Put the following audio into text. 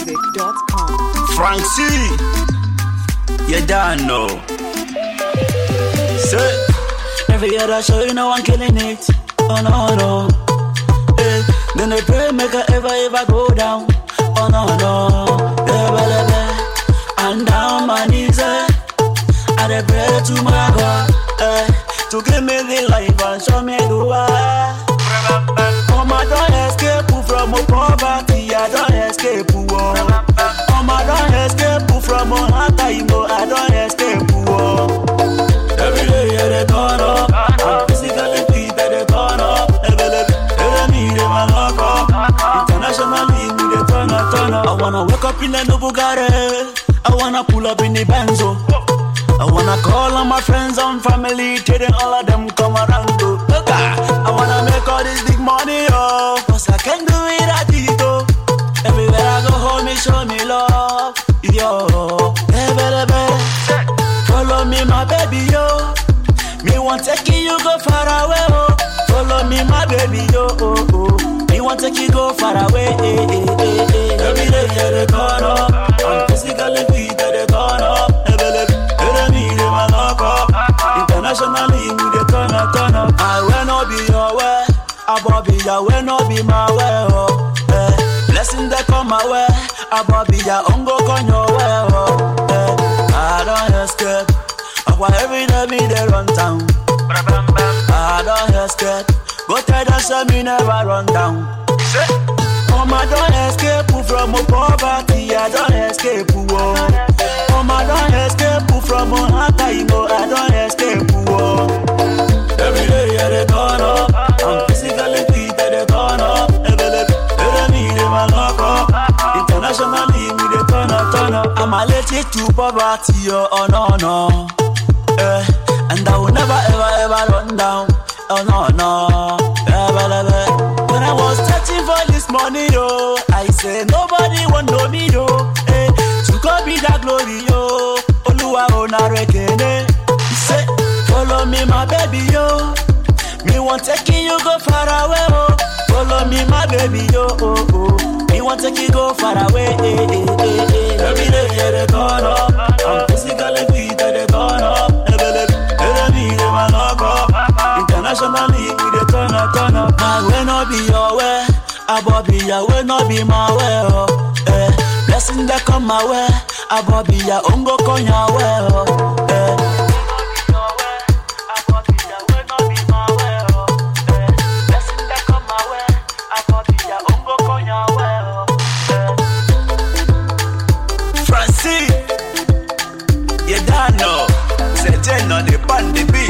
ZenMusic.com. Frank C, you don't know. Say, every other show you know I'm killing it. Oh no no. Hey, then they pray make I ever go down. Oh no no. And down my knees. I dey pray to my God to give me the life and show me the way. I don't escape from poverty, I don't escape war. I don't escape from hard time, I don't escape war. Every day they turn up, I'm physically fit, they turn up. Every me they man lock up. Internationally we they turn up. I wanna wake up in the new Bugatti, I wanna pull up in the Benzo. I wanna call all my friends and family, tell them all of them come around. I wanna make all this big money, oh, cause I can't do it at it. Everywhere I go, hold me, show me love, yo. Hey, baby, follow me, my baby, yo. Me want take you go far away, oh. Follow me, my baby, yo. Me want take you go far away, Every day, yeah, they turn up. I'm physically fit, they turn up. Internationally, we dey turn up. I will not be your way, Bobby, I will not be my way, oh. Blessing that come my way, Bobby, I won't go on your way, oh. I don't escape, why every day me they run down. I don't escape, go tell them say me never run down. I don't escape from poverty, I don't escape, oh. I don't escape from hard time, I don't escape, oh. Every day yeah, they turn up, I'm physically fit, they turn up. Every me they man lock up. Internationally we they turn up. I'm allergic to poverty, oh no. And I will never ever run down, oh no. When I was searching for this money, yo, I said nobody want know me, yo. To God be that glory, yo. Oluwa ona rekene. Say, follow me, my baby, yo. Me want take you go far away, oh. Follow me, my baby, yo. Me want take you go far away, Every day, yeah, they turn up. I'm physically fit, they turn up. Every me, they man lock up. Internationally, we they turn up. I will not be your way, Bobby, I will not be my way, oh. Blessing that come my way, Bobby, I won't go on your way, oh. Francis, you don't know, say 10 on the band, the beat.